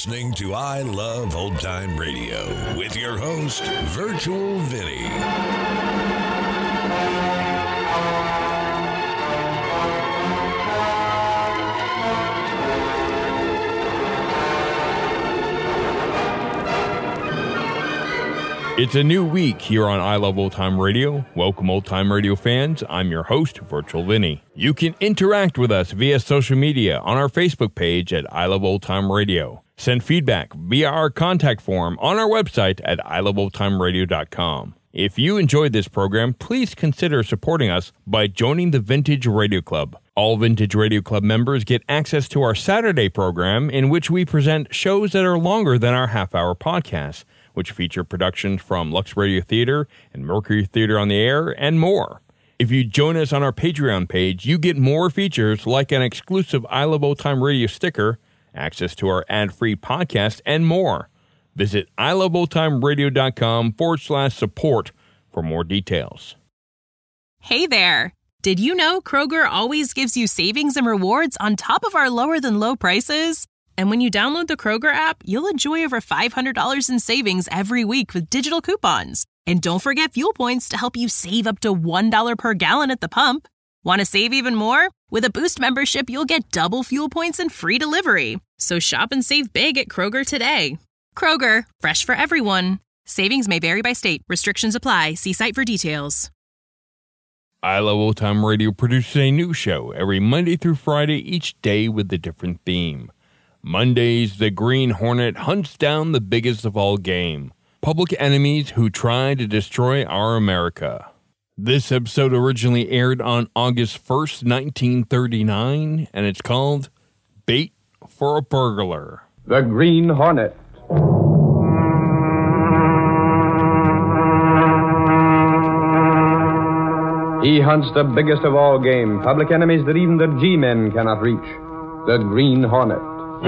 listening to I Love Old Time Radio with your host, Virtual Vinny. It's a new week here on I Love Old Time Radio. Welcome, Old Time Radio fans. I'm your host, Virtual Vinny. You can interact with us via social media on our Facebook page at I Love Old Time Radio. Send feedback via our contact form on our website at iloveoldtimeradio.com. If you enjoyed this program, please consider supporting us by joining the Vintage Radio Club. All Vintage Radio Club members get access to our Saturday program, in which we present shows that are longer than our half-hour podcasts, which feature productions from Lux Radio Theater and Mercury Theater on the Air, and more. If you join us on our Patreon page, you get more features like an exclusive I Love Old Time Radio sticker, access to our ad-free podcast, and more. Visit iloveoldtimeradio.com/support for more details. Hey there! Did you know Kroger always gives you savings and rewards on top of our lower-than-low prices? And when you download the Kroger app, you'll enjoy over $500 in savings every week with digital coupons. And don't forget fuel points to help you save up to $1 per gallon at the pump. Want to save even more? With a Boost membership, you'll get double fuel points and free delivery. So shop and save big at Kroger today. Kroger, fresh for everyone. Savings may vary by state. Restrictions apply. See site for details. I Love Old Time Radio produces a new show every Monday through Friday, each day with a different theme. Mondays, the Green Hornet hunts down the biggest of all game, public enemies who try to destroy our America. This episode originally aired on August 1st, 1939, and it's called Bait for a Burglar. The Green Hornet. He hunts the biggest of all game, public enemies that even the G-men cannot reach. The Green Hornet.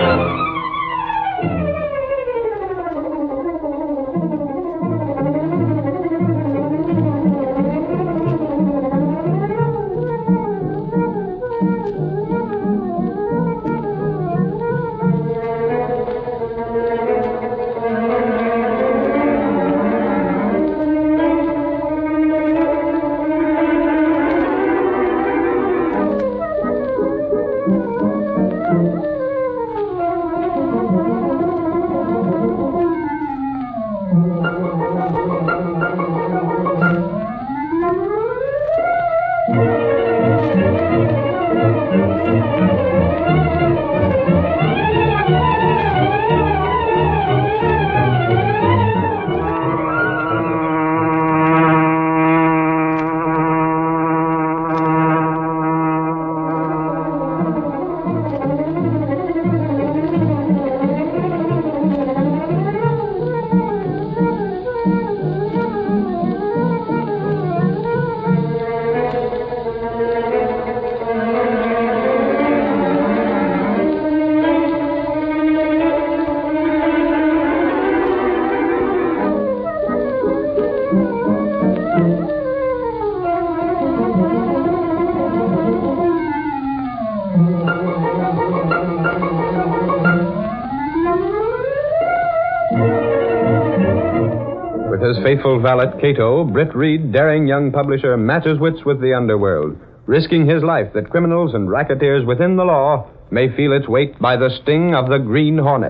His faithful valet, Cato, Britt Reed, daring young publisher, matches wits with the underworld, risking his life that criminals and racketeers within the law may feel its weight by the sting of the Green Hornet.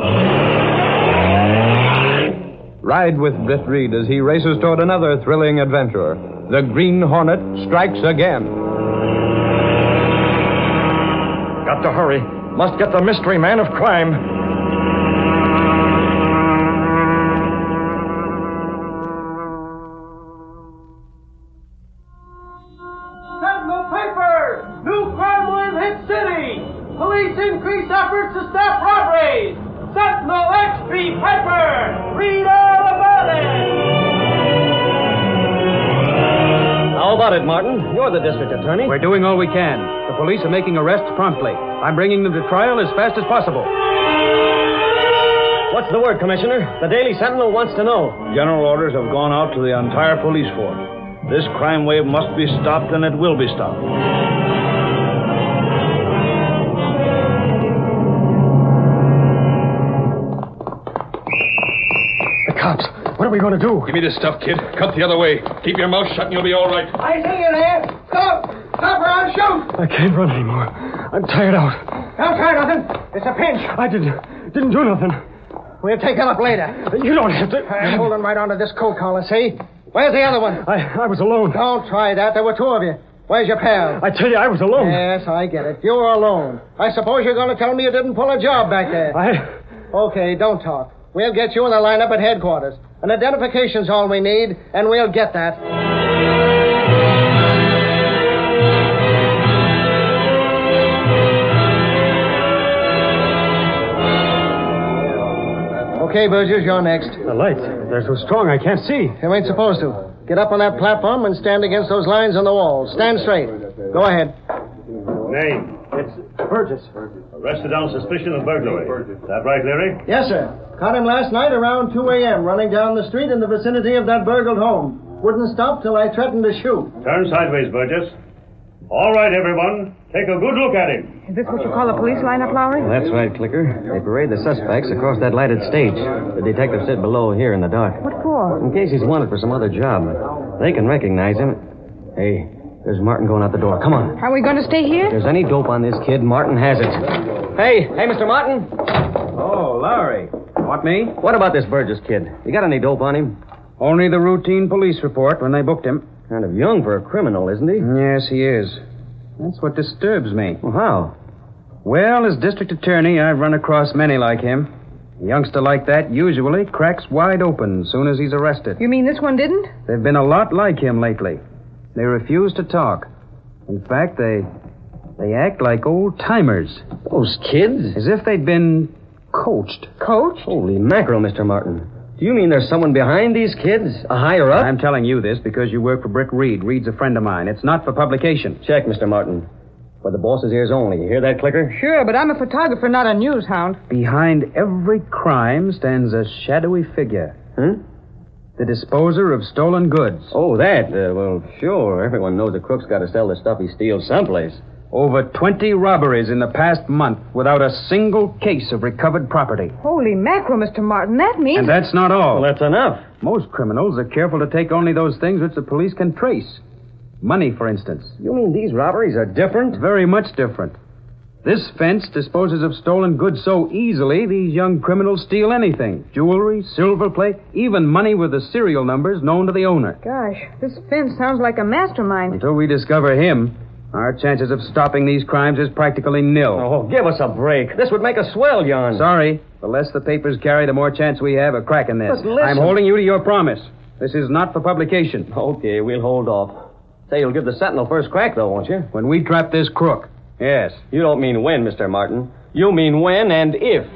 Ride with Britt Reed as he races toward another thrilling adventure. The Green Hornet strikes again. Got to hurry. Must get the mystery man of crime. Police increase efforts to stop robberies. Sentinel XP Piper, read all about it. How about it, Martin? You're the district attorney. We're doing all we can. The police are making arrests promptly. I'm bringing them to trial as fast as possible. What's the word, Commissioner? The Daily Sentinel wants to know. General orders have gone out to the entire police force. This crime wave must be stopped, and it will be stopped. cops. What are we going to do? Give me this stuff, kid. Cut the other way. Keep your mouth shut and you'll be all right. I see you there. Stop! Stop or I'll shoot! I can't run anymore. I'm tired out. Don't try nothing. It's a pinch. I didn't do nothing. We'll take it up later. You don't have to. I'm holding right onto this coat collar, see? Where's the other one? I was alone. Don't try that. There were two of you. Where's your pal? I tell you, I was alone. Yes, I get it. You were alone. I suppose you're going to tell me you didn't pull a job back there. Okay, don't talk. We'll get you in the lineup at headquarters. An identification's all we need, and we'll get that. Okay, Burgess, you're next. The lights, they're so strong I can't see. You ain't supposed to. Get up on that platform and stand against those lines on the wall. Stand straight. Go ahead. Name? It's Burgess. Arrested on suspicion of burglary. Is that right, Leary? Yes, sir. Caught him last night around 2 a.m. running down the street in the vicinity of that burgled home. Wouldn't stop till I threatened to shoot. Turn sideways, Burgess. All right, everyone. Take a good look at him. Is this what you call a police lineup, Lowry? Well, that's right, Clicker. They parade the suspects across that lighted stage. The detectives sit below here in the dark. What for? In case he's wanted for some other job. They can recognize him. Hey, there's Martin going out the door. Come on. Are we going to stay here? If there's any dope on this kid, Martin has it. Hey, Mr. Martin. Oh, Lowry. Want me? What about this Burgess kid? You got any dope on him? Only the routine police report when they booked him. Kind of young for a criminal, isn't he? Yes, he is. That's what disturbs me. Well, how? Well, as district attorney, I've run across many like him. A youngster like that usually cracks wide open as soon as he's arrested. You mean this one didn't? There've been a lot like him lately. They refuse to talk. In fact, they act like old-timers. Those kids? As if they'd been coached. Coached? Holy mackerel, Mr. Martin. Do you mean there's someone behind these kids? A higher up? I'm telling you this because you work for Britt Reed. Reed's a friend of mine. It's not for publication. Check, Mr. Martin. For the boss's ears only. You hear that, Clicker? Sure, but I'm a photographer, not a news hound. Behind every crime stands a shadowy figure. The disposer of stolen goods. Oh, that? Well, sure. Everyone knows a crook's got to sell the stuff he steals someplace. Over 20 robberies in the past month without a single case of recovered property. Holy mackerel, Mr. Martin. That means... And that's not all. Well, that's enough. Most criminals are careful to take only those things which the police can trace. Money, for instance. You mean these robberies are different? Very much different. This fence disposes of stolen goods so easily, these young criminals steal anything. Jewelry, silver plate, even money with the serial numbers known to the owner. Gosh, this fence sounds like a mastermind. Until we discover him, our chances of stopping these crimes is practically nil. Oh, give us a break. This would make a swell yarn. Sorry. The less the papers carry, the more chance we have of cracking this. But listen. I'm holding you to your promise. This is not for publication. Okay, we'll hold off. Say, you'll give the Sentinel first crack, though, won't you? When we trap this crook. Yes. You don't mean when, Mr. Martin. You mean when and if.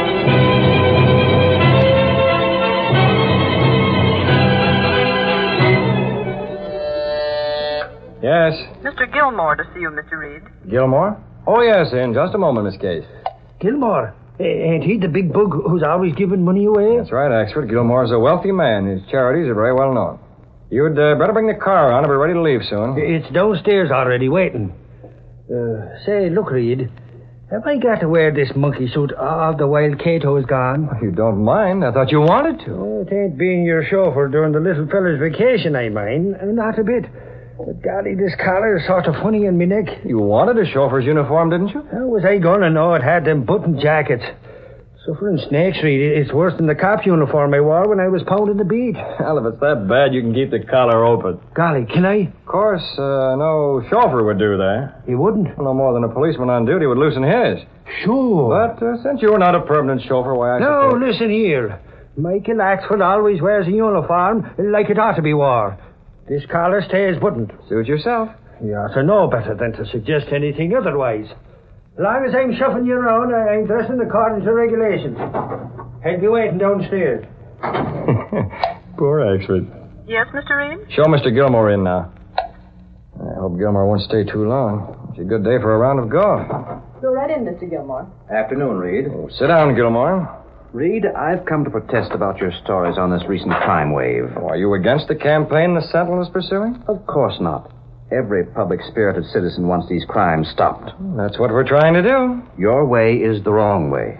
Yes. Mr. Gilmore to see you, Mr. Reed. Gilmore? Oh, yes, in just a moment, Miss Case. Gilmore? Ain't he the big bug who's always giving money away? That's right, Axford. Gilmore's a wealthy man. His charities are very well known. You'd better bring the car on and be ready to leave soon. It's downstairs already, waiting. Say, look, Reed. Have I got to wear this monkey suit all the while Cato is gone? You don't mind? I thought you wanted to. Oh, it ain't being your chauffeur during the little fella's vacation I mind. Not a bit. But, golly, this collar is sort of funny in me neck. You wanted a chauffeur's uniform, didn't you? How was I going to know it had them button jackets? Suffering snakes, Reed. It's worse than the cop uniform I wore when I was pounding the beat. Well, if it's that bad, you can keep the collar open. Golly, can I? Of course, no chauffeur would do that. He wouldn't? No more than a policeman on duty would loosen his. Sure. But since you're not a permanent chauffeur, why I No, suppose... listen here. Michael Axford always wears a uniform like it ought to be wore. This collar stays buttoned. Suit yourself. You ought to know better than to suggest anything otherwise. As long as I'm shuffling you around, I'm dressing according to regulations. I'll be waiting downstairs. Poor Axford. Yes, Mr. Reed? Show Mr. Gilmore in now. I hope Gilmore won't stay too long. It's a good day for a round of golf. Go right in, Mr. Gilmore. Afternoon, Reed. Oh, sit down, Gilmore. Reed, I've come to protest about your stories on this recent crime wave. Oh, are you against the campaign the Sentinel is pursuing? Of course not. Every public-spirited citizen wants these crimes stopped. That's what we're trying to do. Your way is the wrong way.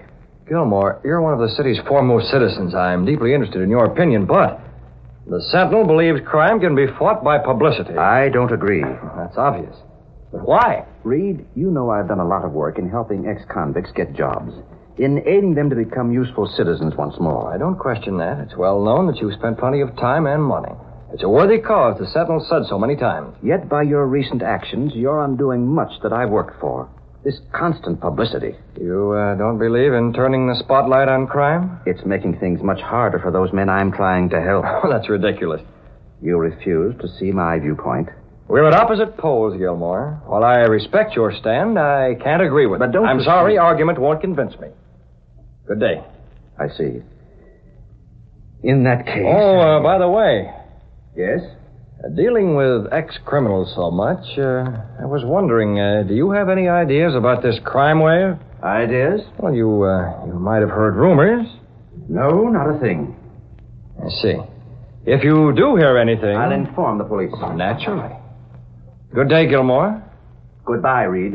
Gilmore, you're one of the city's foremost citizens. I'm deeply interested in your opinion, but the Sentinel believes crime can be fought by publicity. I don't agree. That's obvious. But why? Reed, you know I've done a lot of work in helping ex-convicts get jobs, in aiding them to become useful citizens once more. I don't question that. It's well known that you've spent plenty of time and money. It's a worthy cause. The Sentinel said so many times. Yet by your recent actions, you're undoing much that I've worked for. This constant publicity. You don't believe in turning the spotlight on crime? It's making things much harder for those men I'm trying to help. Oh, that's ridiculous. You refuse to see my viewpoint? We're at opposite poles, Gilmore. While I respect your stand, I can't agree with it. But don't I'm sorry, argument won't convince me. Good day. I see. In that case... Oh, by the way... Yes? Dealing with ex-criminals so much, I was wondering, do you have any ideas about this crime wave? Ideas? Well, you might have heard rumors. No, not a thing. I see. If you do hear anything... I'll inform the police. Naturally. Good day, Gilmore. Goodbye, Reed.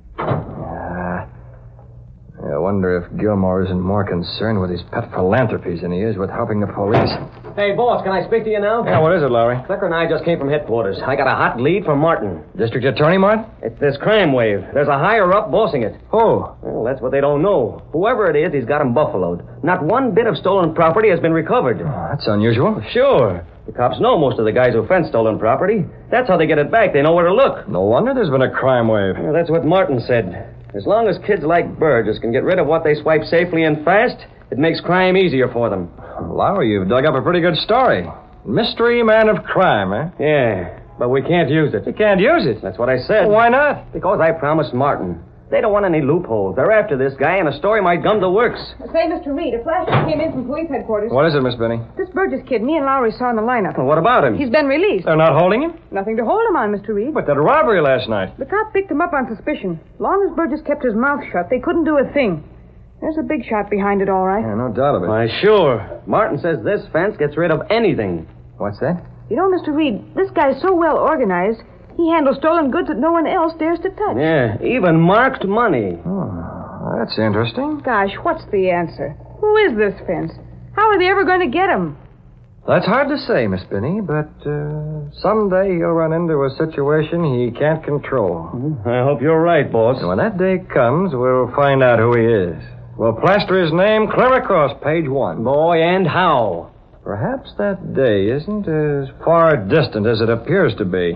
I wonder if Gilmore isn't more concerned with his pet philanthropies than he is with helping the police. Hey, boss, can I speak to you now? Yeah, what is it, Lowry? Clicker and I just came from headquarters. I got a hot lead from Martin. District Attorney, Martin? It's this crime wave. There's a higher-up bossing it. Who? Well, that's what they don't know. Whoever it is, he's got him buffaloed. Not one bit of stolen property has been recovered. Oh, that's unusual. Sure. The cops know most of the guys who fence stolen property. That's how they get it back. They know where to look. No wonder there's been a crime wave. Well, that's what Martin said. As long as kids like Burgess can get rid of what they swipe safely and fast, it makes crime easier for them. Lowry, you've dug up a pretty good story. Mystery man of crime, eh? Yeah, but we can't use it. You can't use it? That's what I said. Well, why not? Because I promised Martin. They don't want any loopholes. They're after this guy, and a story might come to works. Say, Mr. Reed, a flash came in from police headquarters. What is it, Miss Benny? This Burgess kid, me and Lowry saw in the lineup. Well, what about him? He's been released. They're not holding him? Nothing to hold him on, Mr. Reed. But that robbery last night. The cop picked him up on suspicion. Long as Burgess kept his mouth shut, they couldn't do a thing. There's a big shot behind it, all right. Yeah, no doubt of it. Why, sure. Martin says this fence gets rid of anything. What's that? You know, Mr. Reed, this guy's so well organized, he handles stolen goods that no one else dares to touch. Yeah, even marked money. Oh, that's interesting. Gosh, what's the answer? Who is this fence? How are they ever going to get him? That's hard to say, Miss Benny, but someday he'll run into a situation he can't control. I hope you're right, boss. And when that day comes, we'll find out who he is. We'll plaster his name clear across page 1. Boy, and how? Perhaps that day isn't as far distant as it appears to be.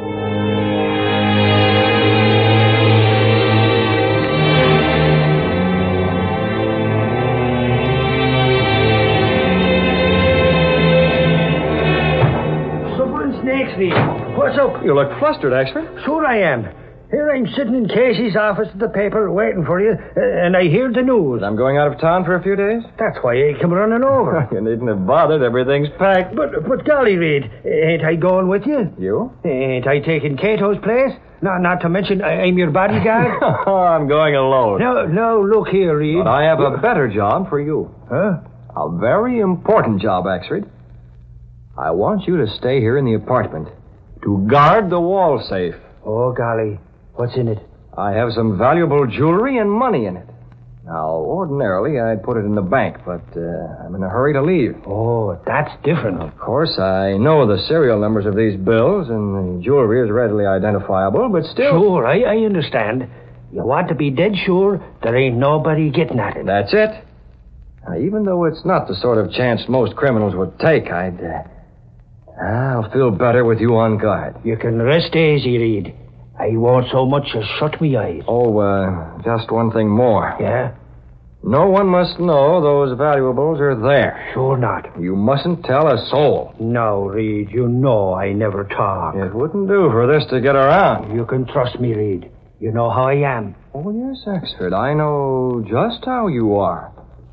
What's up? You look flustered, Axford. Sure I am. Here I'm sitting in Casey's office at the paper waiting for you, and I hear the news. I'm going out of town for a few days? That's why I come running over. You needn't have bothered. Everything's packed. But golly, Reed, ain't I going with you? You? Ain't I taking Cato's place? Not to mention I'm your bodyguard. I'm going alone. No, look here, Reed. But I have a better job for you. Huh? A very important job, Axford. I want you to stay here in the apartment to guard the wall safe. Oh, golly. What's in it? I have some valuable jewelry and money in it. Now, ordinarily, I'd put it in the bank, but I'm in a hurry to leave. Oh, that's different. Of course, I know the serial numbers of these bills, and the jewelry is readily identifiable, but still... Sure, I understand. You want to be dead sure there ain't nobody getting at it. That's it. Now, even though it's not the sort of chance most criminals would take, I'll feel better with you on guard. You can rest easy, Reed. I won't so much as shut me eyes. Oh, just one thing more. Yeah? No one must know those valuables are there. Sure not. You mustn't tell a soul. No, Reed, you know I never talk. It wouldn't do for this to get around. You can trust me, Reed. You know how I am. Oh, yes, Axford. I know just how you are.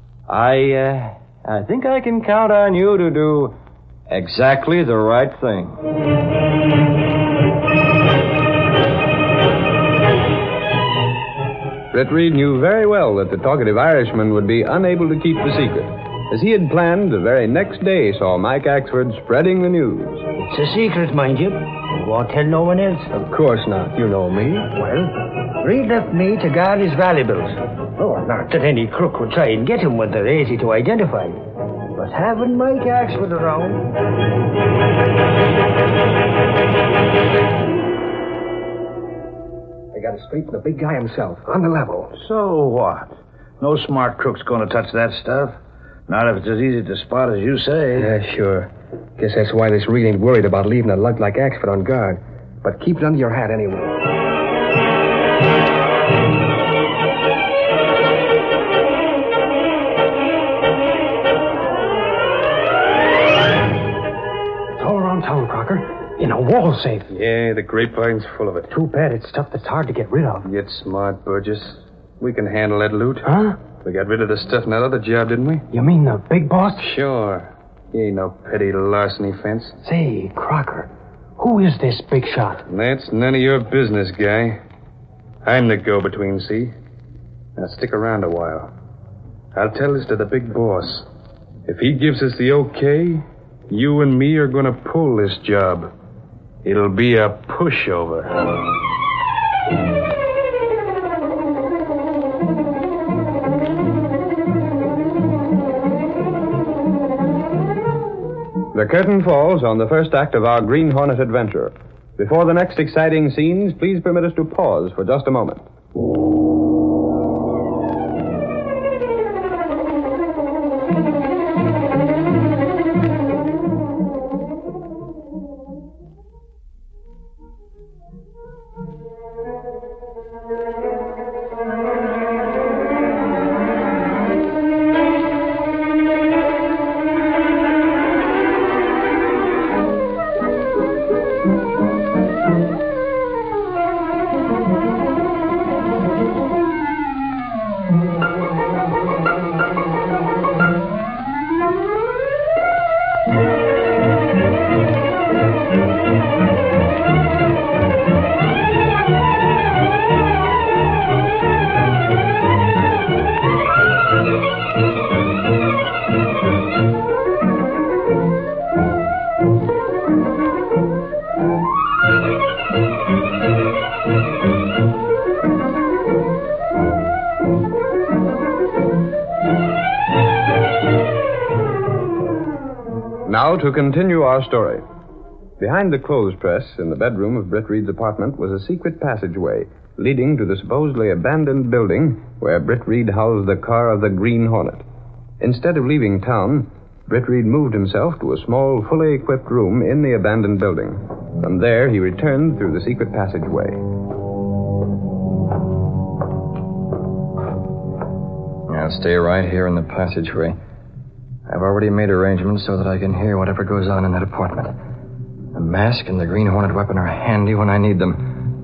I think I can count on you to do exactly the right thing. Britt Reed knew very well that the talkative Irishman would be unable to keep the secret. As he had planned, the very next day saw Mike Axford spreading the news. It's a secret, mind you. won't tell no one else? Of course not. You know me. Well, Reed left me to guard his valuables. Oh, not that any crook would try and get him when they're easy to identify. But having Mike Axford around... I got it straight from the big guy himself, on the level. So what? No smart crook's going to touch that stuff. Not if it's as easy to spot as you say. Yeah, sure. Guess that's why this Reed ain't worried about leaving a lug like Axford on guard. But keep it under your hat anyway. It's all around town, Crocker. In a wall safe. Yeah, the grapevine's full of it. Too bad it's stuff that's hard to get rid of. Get smart, Burgess. We can handle that loot. Huh? We got rid of the stuff in that other job, didn't we? You mean the big boss? Sure. He ain't no petty larceny fence. Say, Crocker, who is this big shot? That's none of your business, guy. I'm the go-between, see? Now stick around a while. I'll tell this to the big boss. If he gives us the okay, you and me are going to pull this job. It'll be a pushover. The curtain falls on the first act of our Green Hornet adventure. Before the next exciting scenes, please permit us to pause for just a moment. Now to continue our story. Behind the clothes press in the bedroom of Britt Reed's apartment was a secret passageway leading to the supposedly abandoned building where Britt Reed housed the car of the Green Hornet. Instead of leaving town, Britt Reed moved himself to a small, fully equipped room in the abandoned building. From there, he returned through the secret passageway. I'll stay right here in the passageway. I've already made arrangements so that I can hear whatever goes on in that apartment. The mask and the Green Hornet weapon are handy when I need them.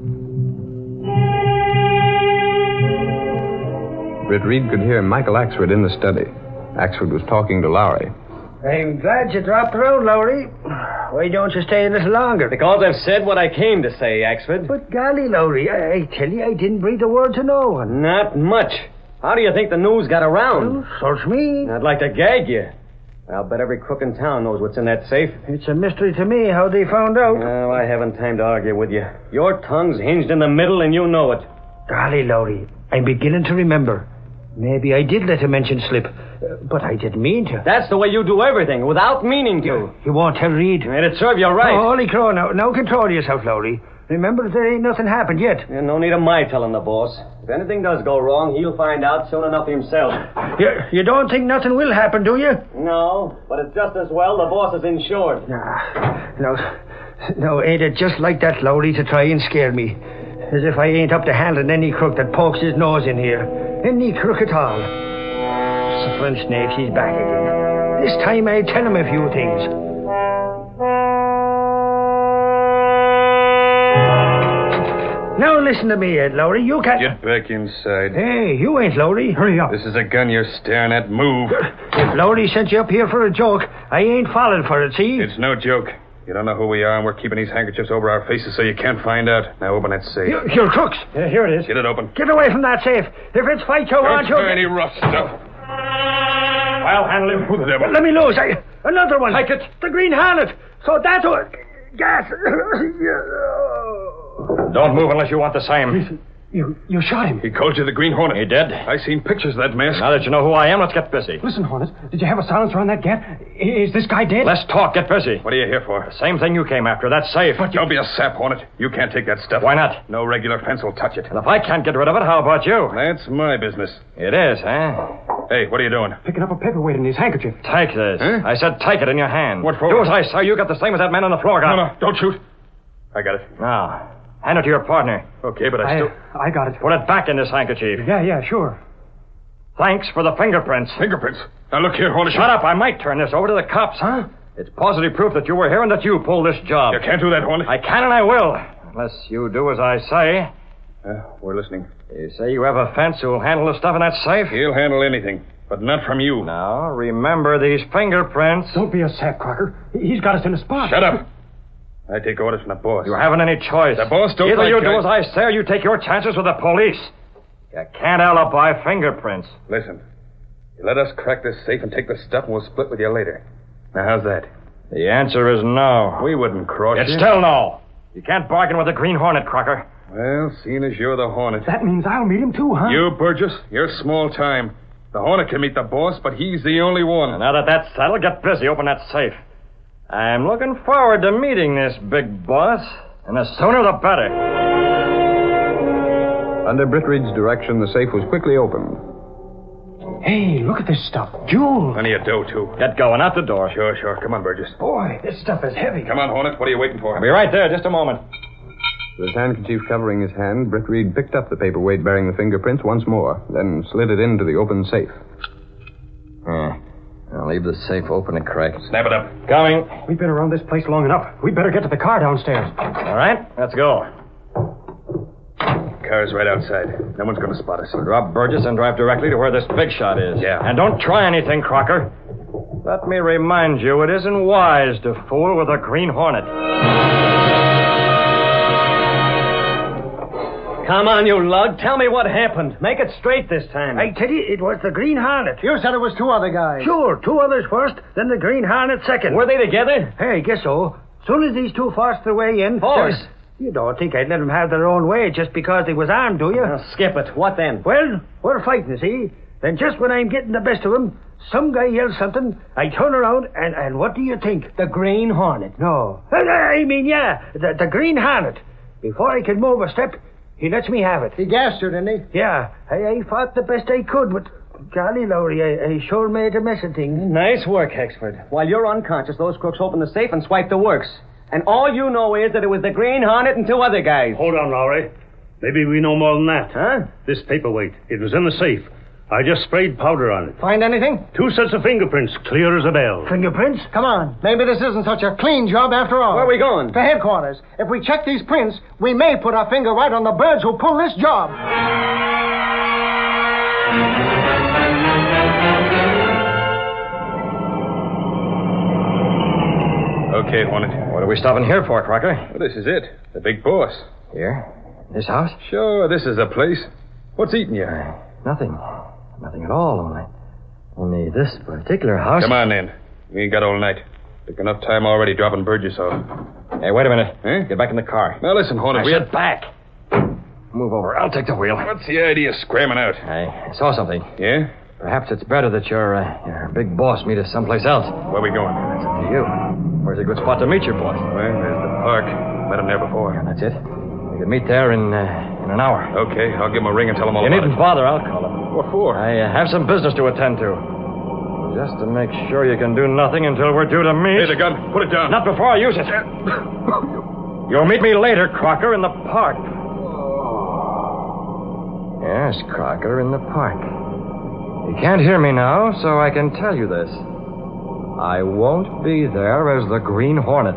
Britt Reed could hear Michael Axford in the study. Axford was talking to Lowry. I'm glad you dropped around, Lowry. Why don't you stay a little longer? Because I've said what I came to say, Axford. But golly, Lowry, I tell you, I didn't breathe a word to no one. Not much. How do you think the news got around? Well, search me. I'd like to gag you. I'll bet every crook in town knows what's in that safe. It's a mystery to me how they found out. Oh, I haven't time to argue with you. Your tongue's hinged in the middle and you know it. Golly, Lowry, I'm beginning to remember. Maybe I did let a mention slip, but I didn't mean to. That's the way you do everything, without meaning to. You won't tell Reed. It'd serve you right. Oh, holy crow, now control yourself, Lowry. Remember, there ain't nothing happened yet. Yeah, no need of my telling the boss. If anything does go wrong, he'll find out soon enough himself. You don't think nothing will happen, do you? No, but it's just as well the boss is insured. No, ain't it just like that, Lowry, to try and scare me? As if I ain't up to handling any crook that pokes his nose in here. Any crook at all. Suffering snake, he's back again. This time I'll tell him a few things. Now listen to me, Ed Lowry. You can't... Get back inside. Hey, you ain't Lowry. Hurry up. This is a gun you're staring at. Move. If Lowry sent you up here for a joke, I ain't falling for it, see? It's no joke. You don't know who we are, and we're keeping these handkerchiefs over our faces so you can't find out. Now open that safe. You're crooks. Here it is. Get it open. Get away from that safe. If it's fight you want to... Don't any rough stuff. I'll handle him. Who the devil? Let me loose. Another one. Like it. The Green Hornet. So that's what... gas. Don't move unless you want the same. You shot him. He called you the Green Hornet. He did? I seen pictures of that mask. Now that you know who I am, let's get busy. Listen, Hornet, did you have a silencer on that gat? Is this guy dead? Let's talk. Get busy. What are you here for? The same thing you came after. That's safe. But don't be a sap, Hornet. You can't take that stuff. Why not? No regular fence will touch it. And if I can't get rid of it, how about you? That's my business. It is, huh? Hey, what are you doing? Picking up a paperweight in his handkerchief. Take this. Huh? I said take it in your hand. What for? Do as I say. You got the same as that man on the floor got. No, don't shoot. I got it. Now, hand it to your partner. Okay, but I got it. Put it back in this handkerchief. Yeah, sure. Thanks for the fingerprints. Fingerprints? Now, look here, Hornet. Shut up. I might turn this over to the cops. Huh? It's positive proof that you were here and that you pulled this job. You can't do that, Hornet. I can and I will. Unless you do as I say. We're listening. You say you have a fence who'll handle the stuff in that safe? He'll handle anything, but not from you. Now, remember these fingerprints. Don't be a sap, Crocker. He's got us in a spot. Shut up. I take orders from the boss. You haven't any choice. The boss don't Either like you do guys. as I say or you take your chances with the police. You can't alibi fingerprints. Listen, you let us crack this safe and take the stuff and we'll split with you later. Now, how's that? The answer is no. We wouldn't cross It's you. still no. You can't bargain with the Green Hornet, Crocker. Well, seeing as you're the Hornet. That means I'll meet him too, huh? You, Burgess, you're small time. The Hornet can meet the boss, but he's the only one. And now that that's settled, get busy. Open that safe. I'm looking forward to meeting this big boss, and the sooner the better. Under Britt Reed's direction, the safe was quickly opened. Hey, look at this stuff. Jewels. Plenty of dough, too. Get going, out the door. Sure. Come on, Burgess. Boy, this stuff is heavy. Come on, Hornet. What are you waiting for? I'll be right there. Just a moment. With his handkerchief covering his hand, Britt Reed picked up the paperweight bearing the fingerprints once more, then slid it into the open safe. I'll leave the safe open a crack. Snap it up. Coming. We've been around this place long enough. We'd better get to the car downstairs. All right, let's go. Car's right outside. No one's going to spot us. Drop Burgess and drive directly to where this big shot is. Yeah. And don't try anything, Crocker. Let me remind you, it isn't wise to fool with a Green Hornet. Come on, you lug. Tell me what happened. Make it straight this time. I tell you, it was the Green Hornet. You said it was two other guys. Sure, two others first, then the Green Hornet second. Were they together? Hey, I guess so. Soon as these two forced their way in... Forced? You don't think I'd let them have their own way just because they was armed, do you? Now, skip it. What then? Well, we're fighting, see? Then just when I'm getting the best of them, some guy yells something, I turn around, and what do you think? The Green Hornet. No. I mean, the Green Hornet. Before I could move a step, he lets me have it. He gassed you, didn't he? Yeah, I fought the best I could, but golly, Lowry, I sure made a mess of things. Nice work, Hexford. While you're unconscious, those crooks opened the safe and swiped the works. And all you know is that it was the Green Hornet and two other guys. Hold on, Lowry. Maybe we know more than that. Huh? This paperweight, it was in the safe. I just sprayed powder on it. Find anything? 2 sets of fingerprints, clear as a bell. Fingerprints? Come on. Maybe this isn't such a clean job after all. Where are we going? To headquarters. If we check these prints, we may put our finger right on the birds who pull this job. Okay, Hornet. What are we stopping here for, Crocker? Well, this is it. The big boss. Here? This house? Sure, this is the place. What's eating you? Nothing. Nothing at all, only this particular house... Come on, then. We ain't got all night. Took enough time already dropping Burgess off. Hey, wait a minute. Eh? Get back in the car. Now, listen, Hornet. I said back. Move over. I'll take the wheel. What's the idea of scramming out? I saw something. Yeah? Perhaps it's better that your big boss meet us someplace else. Where we going? It's up to you. Where's a good spot to meet your boss? Well, there's the park. Met him there before. Yeah, that's it. We can meet there in an hour. Okay, I'll give him a ring and tell him all You about needn't it. bother. I'll call him. What for? I have some business to attend to. Just to make sure you can do nothing until we're due to meet. Hey, the gun. Put it down. Not before I use it. You'll meet me later, Crocker, in the park. Yes, Crocker, in the park. You can't hear me now, so I can tell you this. I won't be there as the Green Hornet.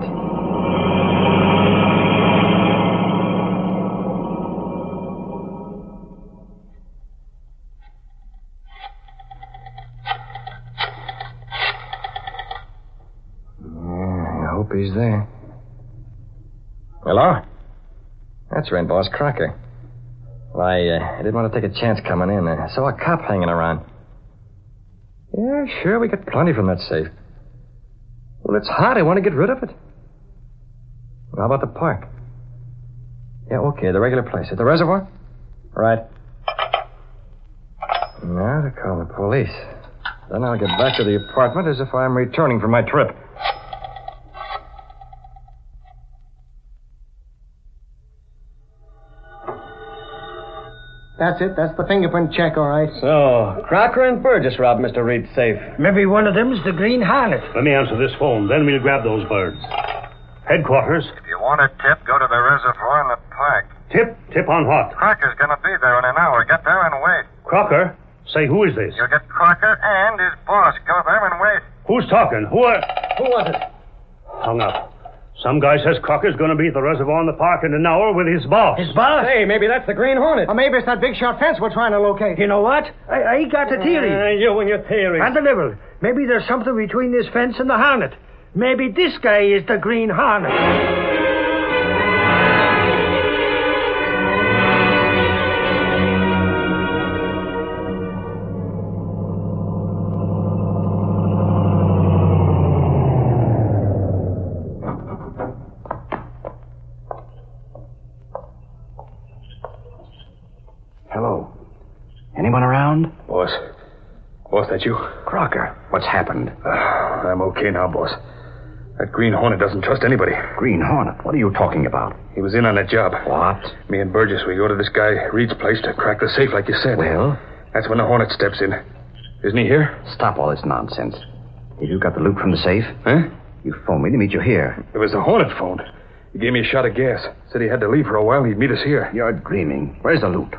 I hope he's there. Hello? That's right, boss. Crocker. Well, I didn't want to take a chance coming in. I saw a cop hanging around. Yeah, sure, we got plenty from that safe. Well, it's hot. I want to get rid of it. How about the park? Yeah, okay, the regular place. At the reservoir? Right. Now to call the police. Then I'll get back to the apartment as if I'm returning from my trip. That's it. That's the fingerprint check, all right. So, Crocker and Burgess robbed Mr. Reed's safe. Maybe one of them's the Green Hornet. Let me answer this phone, then we'll grab those birds. Headquarters. If you want a tip, go to the reservoir in the park. Tip? Tip on what? Crocker's gonna be there in an hour. Get there and wait. Crocker? Say, who is this? You'll get Crocker and his boss. Go there and wait. Who's talking? Who was it? Hung up. Some guy says Crocker's going to be at the reservoir in the park in an hour with his boss. His boss? Hey, maybe that's the Green Hornet. Or maybe it's that big shot fence we're trying to locate. You know what? I got a theory. You and your theories. And the level. Maybe there's something between this fence and the Hornet. Maybe this guy is the Green Hornet. Hello. Anyone around? Boss. Boss, that you? Crocker, what's happened? I'm okay now, boss. That Green Hornet doesn't trust anybody. Green Hornet? What are you talking about? He was in on that job. What? Me and Burgess, we go to this guy Reed's place to crack the safe like you said. Well? That's when the Hornet steps in. Isn't he here? Stop all this nonsense. Have you got the loot from the safe? Huh? You phoned me to meet you here. It was the Hornet phone. He gave me a shot of gas. Said he had to leave for a while. He'd meet us here. You're dreaming. Where's the loot?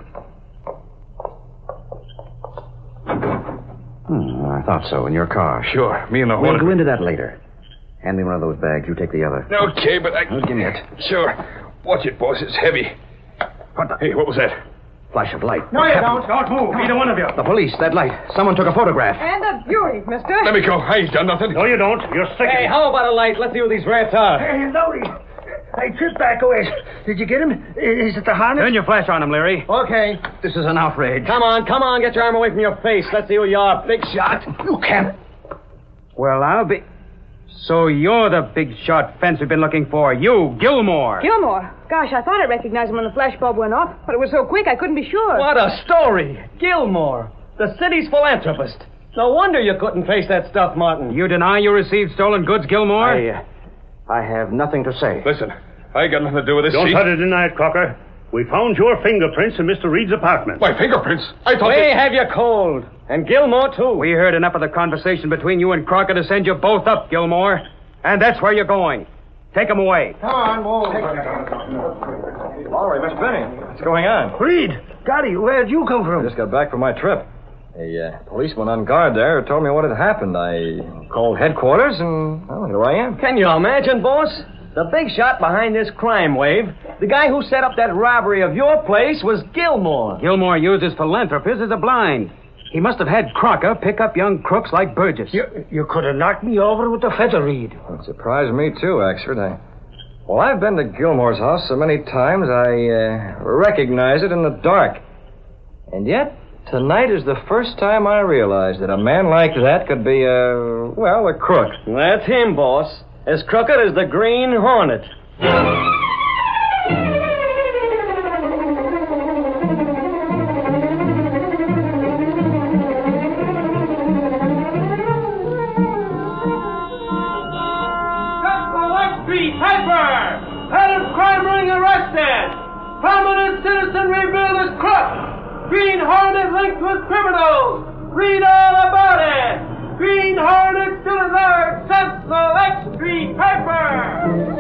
I thought so. In your car. Sure. Me and the We'll Hornet. go into that later. Hand me one of those bags. You take the other. Okay, but I... Give me it. Sure. Watch it, boss. It's heavy. What the... Hey, what was that? Flash of light. No, you don't. Don't move, either one of you. The police. That light. Someone took a photograph. And a beauty, mister. Let me go. I ain't done nothing. No, you don't. You're sick. Hey, how about a light? Let's see who these rats are. Hey, Lowry. I tripped back away. Did you get him? Is it the Hornet? Turn your flash on him, Leary. Okay. This is an outrage. Come on. Get your arm away from your face. Let's see who you are, big shot. You can't. Well, I'll be... So you're the big shot fence we've been looking for. You, Gilmore. Gilmore? Gosh, I thought I recognized him when the flash bulb went off, but it was so quick I couldn't be sure. What a story. Gilmore, the city's philanthropist. No wonder you couldn't face that stuff, Martin. You deny you received stolen goods, Gilmore? I have nothing to say. Listen, I ain't got nothing to do with this. Don't see? try to deny it, Crocker. We found your fingerprints in Mr. Reed's apartment. My fingerprints? I thought We have you cold. And Gilmore, too. We heard enough of the conversation between you and Crocker to send you both up, Gilmore. And that's where you're going. Take him away. Come on, move. Lowry, Miss Benny, what's going on? Reed, Gotti, where'd you come I from? just got back from my trip. A policeman on guard there told me what had happened. I called headquarters, and, well, here I am. Can you imagine, boss? The big shot behind this crime wave, the guy who set up that robbery of your place was Gilmore. Gilmore uses philanthropist as a blind. He must have had Crocker pick up young crooks like Burgess. You could have knocked me over with the feather, Reed. It surprised me, too, Axford. Well, I've been to Gilmore's house so many times, I recognize it in the dark. And yet, tonight is the first time I realized that a man like that could be a crook. That's him, boss. As crooked as the Green Hornet. Prominent citizen revealed as crook. Green Hornet linked with criminals. Read all about it. Green Hornet still alert. Sentinel X Street Paper.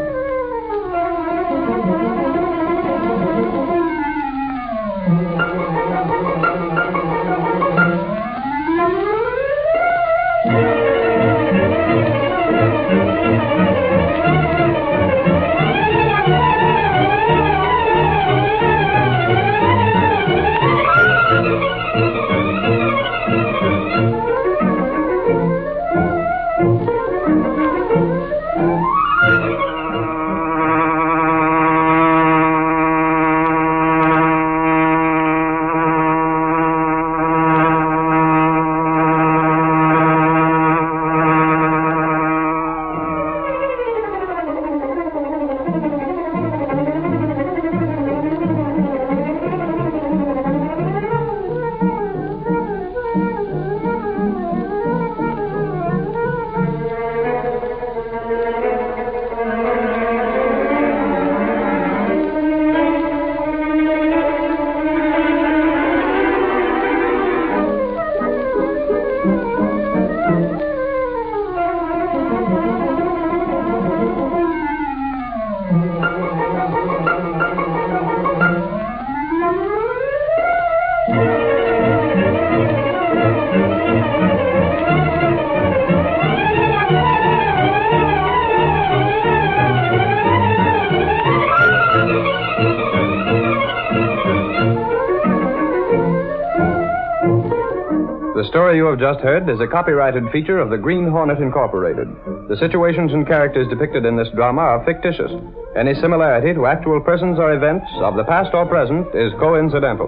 The story you have just heard is a copyrighted feature of the Green Hornet Incorporated. The situations and characters depicted in this drama are fictitious. Any similarity to actual persons or events of the past or present is coincidental.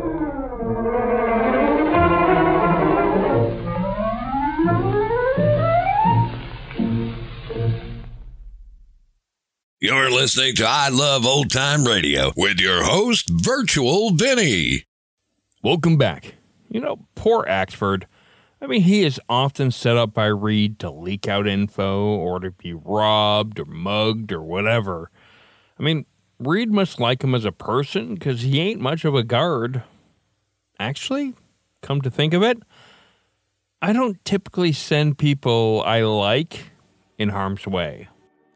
You're listening to I Love Old Time Radio with your host, Virtual Vinny. Welcome back. You know, poor Axford. I mean, he is often set up by Reed to leak out info or to be robbed or mugged or whatever. I mean, Reed must like him as a person because he ain't much of a guard. Actually, come to think of it, I don't typically send people I like in harm's way.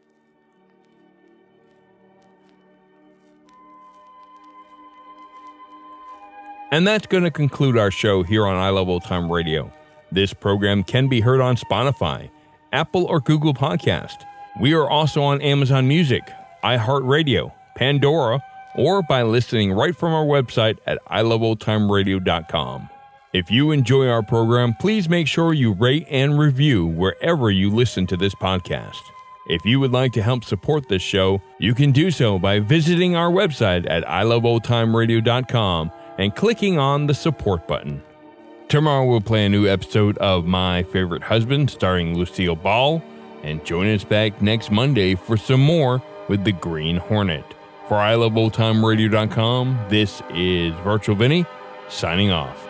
And that's going to conclude our show here on I Love Old Time Radio. This program can be heard on Spotify, Apple or Google Podcast. We are also on Amazon Music, iHeartRadio, Pandora, or by listening right from our website at iloveoldtimeradio.com. If you enjoy our program, please make sure you rate and review wherever you listen to this podcast. If you would like to help support this show, you can do so by visiting our website at iloveoldtimeradio.com and clicking on the support button. Tomorrow we'll play a new episode of My Favorite Husband starring Lucille Ball, and join us back next Monday for some more with the Green Hornet. For iloveoldtimeradio.com, this is Virtual Vinny signing off.